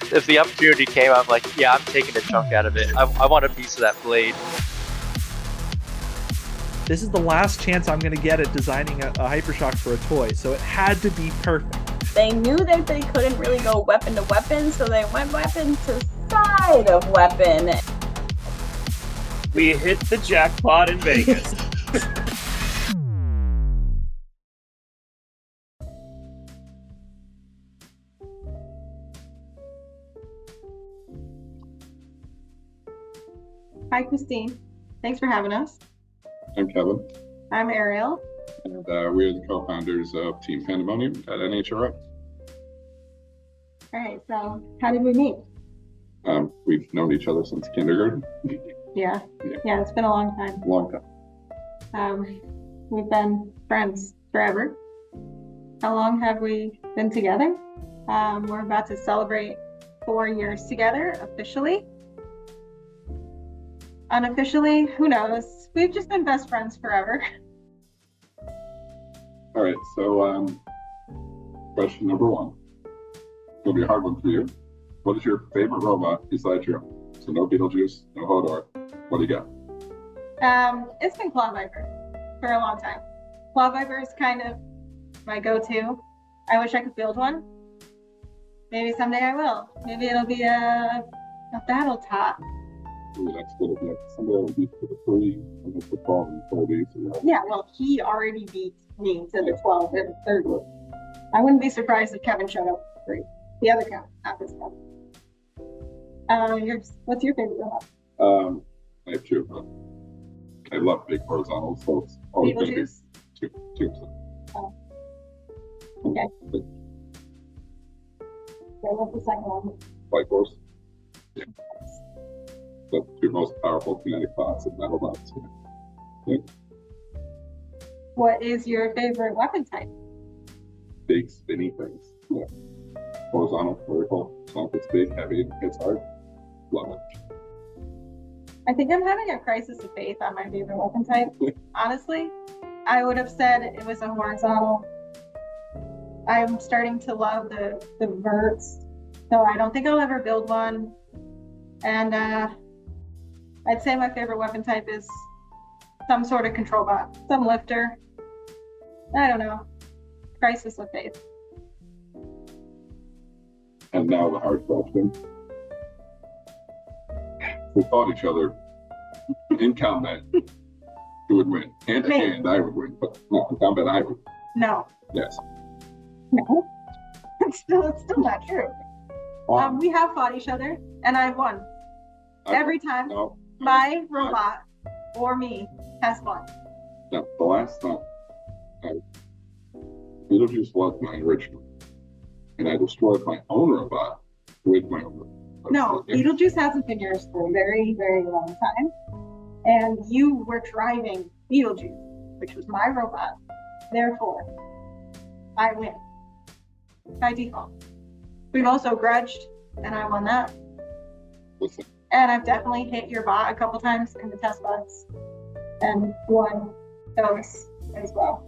if the opportunity came, I'm like, yeah, I'm taking a chunk out of it. I want a piece of that blade. This is the last chance I'm going to get at designing a Hypershock for a toy, so it had to be perfect. They knew that they couldn't really go weapon to weapon, so they went weapon to side of weapon. We hit the jackpot in Vegas. Hi, Christine. Thanks for having us. I'm Kevin, I'm Ariel. and we are the co-founders of Team Pandemonium at NHRO. All right, so how did we meet? We've known each other since kindergarten. Yeah, Yeah. it's been a long time. Long time. We've been friends forever. How long have we been together? We're about to celebrate 4 years together officially. Unofficially, who knows? We've just been best friends forever. All right, so question number one. It'll be a hard one for you. What is your favorite robot besides your own? So no Beetlejuice, no Hodor. What do you got? It's been Claw Viper for a long time. Claw Viper is kind of my go-to. I wish I could build one. Maybe someday I will. Maybe it'll be a battle top. Ooh, that's good. Yeah, somebody will beat to the 3 and the 12 and 30. So Yeah, well, he already beat me to the 12 and 30. I wouldn't be surprised if Kevin showed up for 3. The other Kevin, not this Kevin. What's your favorite robot? I have 2, but I love big horizontals, so it's always going to be Beetlejuice? 2. Oh. Okay. But Okay, what's the second one? Light Force. Yeah. The 2 most powerful kinetic bots and metal bots. Yeah. What is your favorite weapon type? Big spinny things. Yeah. Horizontal, vertical, as long as it's big, heavy, and hits hard. Love it. I think I'm having a crisis of faith on my favorite weapon type. Honestly, I would have said it was a horizontal. I'm starting to love the verts, so I don't think I'll ever build one. And I'd say my favorite weapon type is some sort of control bot, some lifter. I don't know. Crisis of faith. And now the hard question. If we fought each other in combat, who would win? Hand to Me. hand, I would win. But no, in combat, I would. No, Yes. no. It's still not true. We have fought each other, and I've won every time. No. My robot or me has won. No. The last time, Beetlejuice was my original, and I destroyed my own robot with my own robot. No, Beetlejuice hasn't been yours for a very, very long time. And you were driving Beetlejuice, which was my robot. Therefore, I win. By default. We've also grudged, and I won that. Listen, And I've definitely hit your bot a couple times in the test bots and won those as well.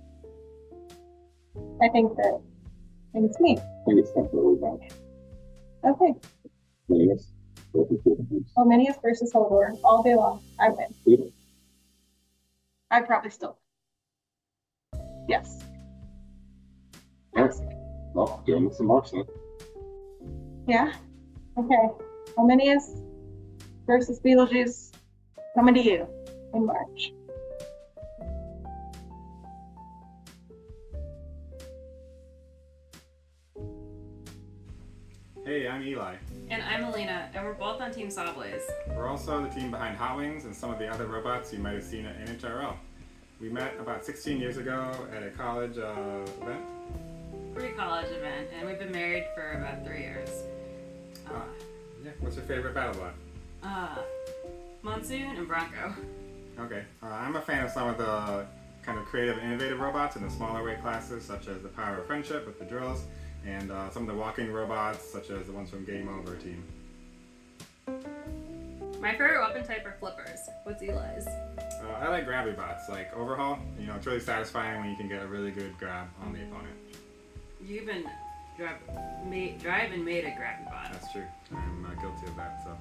I think it's me. I think it's time for a rematch. Okay. Yes. Ominius versus Hodor all day long. I win. I'd probably still. Yes. Yes. Well, doing some marks then. Yeah. Okay. Ominius versus Beetlejuice coming to you in March. Hey, I'm Eli. And I'm Alina, and we're both on Team Sawblaze. We're also the team behind Hot Wings and some of the other robots you might have seen at NHRL. We met about 16 years ago at a college event. Pre-college event, and we've been married for about 3 years. Yeah. What's your favorite battle bot? Monsoon and Bronco. Okay. I'm a fan of some of the kind of creative and innovative robots in the smaller weight classes, such as the Power of Friendship with the drills, and some of the walking robots, such as the ones from Game Over Team. My favorite weapon type are flippers. What's Eli's? I like grabby bots, like Overhaul. You know, it's really satisfying when you can get a really good grab on the opponent. You even drive and made a GrappyBot. That's true. I'm guilty of that, so.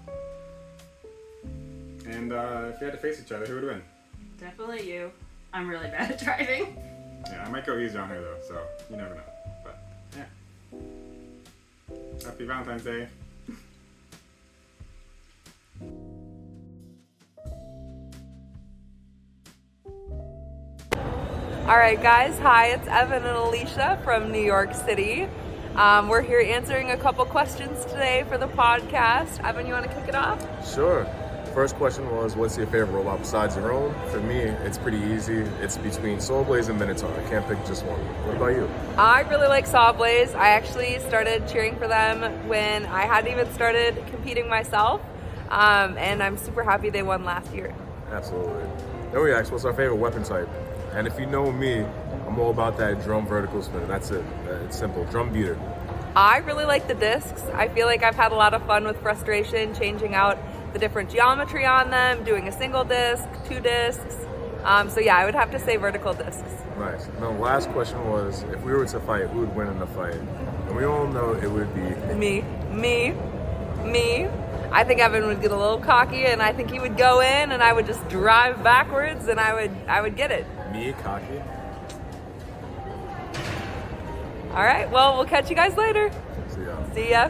And if you had to face each other, who would win? Definitely you. I'm really bad at driving. Yeah, I might go easy on her though, so you never know. But yeah. Happy Valentine's Day. All right, guys. Hi, it's Evan and Alicia from New York City. We're here answering a couple questions today for the podcast. Evan, you want to kick it off? Sure. First question was, what's your favorite robot besides your own? For me, it's pretty easy. It's between Soulblaze and Minotaur. I can't pick just one. What about you? I really like Soulblaze. I actually started cheering for them when I hadn't even started competing myself. And I'm super happy they won last year. Absolutely. Then we asked, what's our favorite weapon type? And if you know me, I'm all about that drum vertical spinner. That's it. It's simple. Drum beater. I really like the discs. I feel like I've had a lot of fun with Frustration, changing out the different geometry on them, doing a single disc, 2 discs. So yeah, I would have to say vertical discs. Nice. And the last question was, if we were to fight, who would win in the fight? And we all know it would be... Me. I think Evan would get a little cocky, and I think he would go in, and I would just drive backwards, and I would get it. Me, cocky? All right, well, we'll catch you guys later. See ya.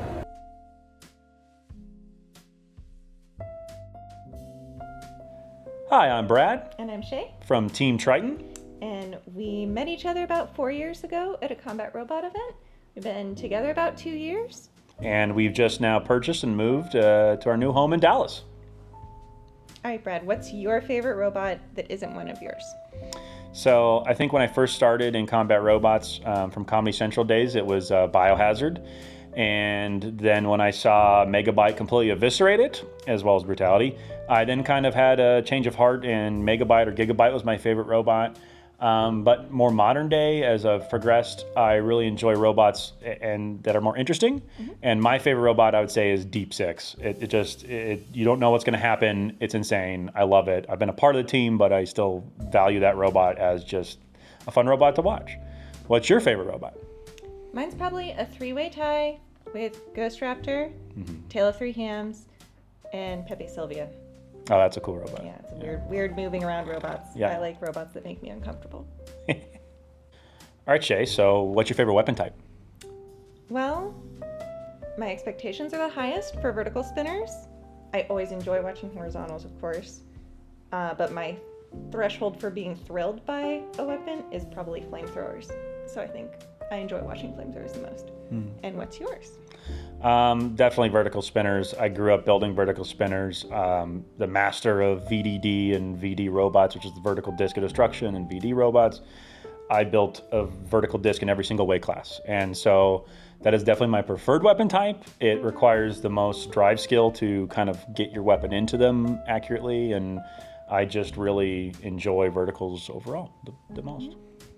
Hi, I'm Brad. And I'm Shay. From Team Triton. And we met each other about 4 years ago at a Combat Robot event. We've been together about 2 years. And we've just now purchased and moved to our new home in Dallas. All right, Brad, what's your favorite robot that isn't one of yours? So I think when I first started in combat robots from Comedy Central days, it was Biohazard. And then when I saw Megabyte completely eviscerate it, as well as Brutality, I then kind of had a change of heart, and Megabyte or Gigabyte was my favorite robot. But more modern day, as I've progressed, I really enjoy robots and that are more interesting. Mm-hmm. And my favorite robot, I would say, is Deep Six. You don't know what's going to happen. It's insane. I love it. I've been a part of the team, but I still value that robot as just a fun robot to watch. What's your favorite robot? Mine's probably a 3-way tie with Ghost Raptor, Tale of Three Hams, and Pepe Sylvia. Oh, that's a cool robot. Yeah, it's a weird moving around robots. Yeah. I like robots that make me uncomfortable. All right, Shay, so what's your favorite weapon type? Well, my expectations are the highest for vertical spinners. I always enjoy watching horizontals, of course. But my threshold for being thrilled by a weapon is probably flamethrowers. So I think I enjoy watching flamethrowers the most. And what's yours? Definitely vertical spinners. I grew up building vertical spinners. The master of VDD and VD robots, which is the vertical disc of destruction, and VD robots. I built a vertical disc in every single weight class. And so that is definitely my preferred weapon type. It requires the most drive skill to kind of get your weapon into them accurately. And I just really enjoy verticals overall the most.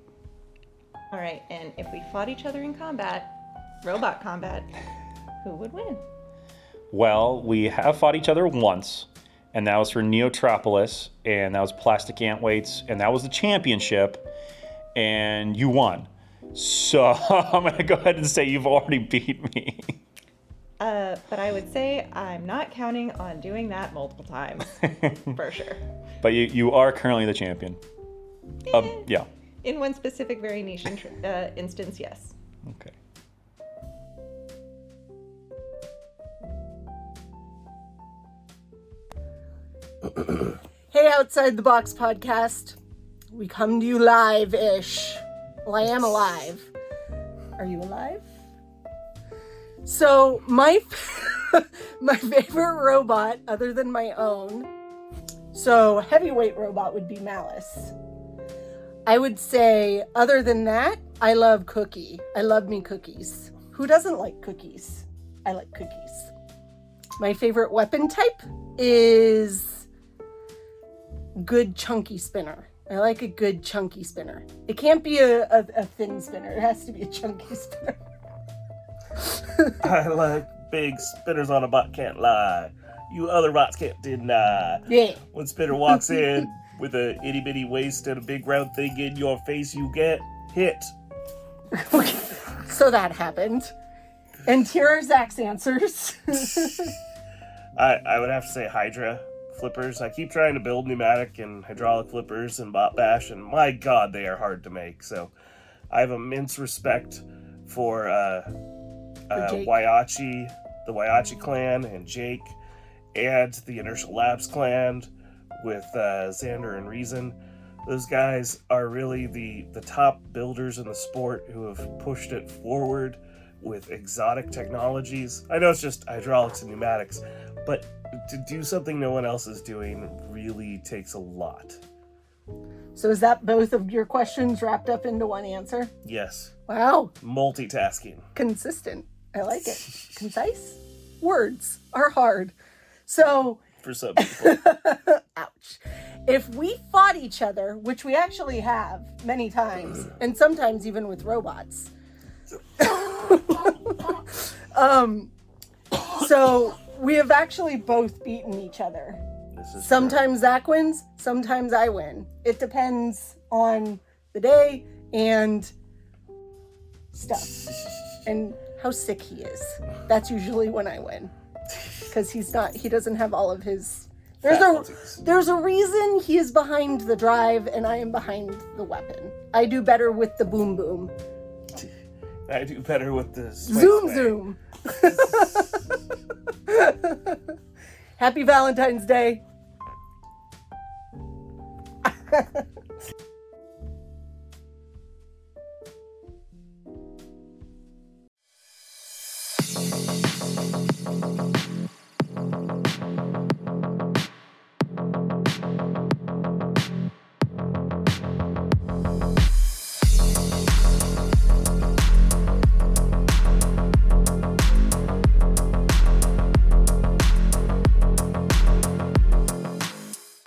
All right, and if we fought each other in combat, robot combat, who would win? Well, we have fought each other once, and that was for Neotropolis, and that was plastic ant weights, and that was the championship, and you won. So I'm going to go ahead and say you've already beat me. But I would say I'm not counting on doing that multiple times, for sure. But you are currently the champion. Yeah. In one specific, very niche instance, yes. Okay. Hey, Outside the Box podcast. We come to you live-ish. Well, I am alive. Are you alive? So, my favorite robot, other than my own, so heavyweight robot would be Malice. I would say, other than that, I love Cookie. I love me cookies. Who doesn't like cookies? I like cookies. My favorite weapon type is good chunky spinner. I like a good chunky spinner. It can't be a thin spinner. It has to be a chunky spinner. I like big spinners on a bot, can't lie. You other bots can't deny. Yeah. When Spinner walks in with a itty bitty waist and a big round thing in your face, you get hit. Okay. So that happened. And here are Zach's answers. I would have to say Hydra flippers. I keep trying to build pneumatic and hydraulic flippers in Bot Bash, and my god, they are hard to make. So I have immense respect for Waiachi, the Waiachi clan, and Jake, and the Inertial Labs clan with Xander and Reason. Those guys are really the top builders in the sport who have pushed it forward with exotic technologies. I know it's just hydraulics and pneumatics, but to do something no one else is doing really takes a lot. So is that both of your questions wrapped up into one answer? Yes. Wow. Multitasking. Consistent. I like it. Concise? Words are hard. So... For some people. Ouch. If we fought each other, which we actually have many times, and sometimes even with robots. So we have actually both beaten each other. Sometimes Zach wins, sometimes I win. It depends on the day and stuff. And how sick he is. That's usually when I win. Because he doesn't have all of his... There's a reason he is behind the drive and I am behind the weapon. I do better with the boom boom. I do better with the zoom. Happy Valentine's Day.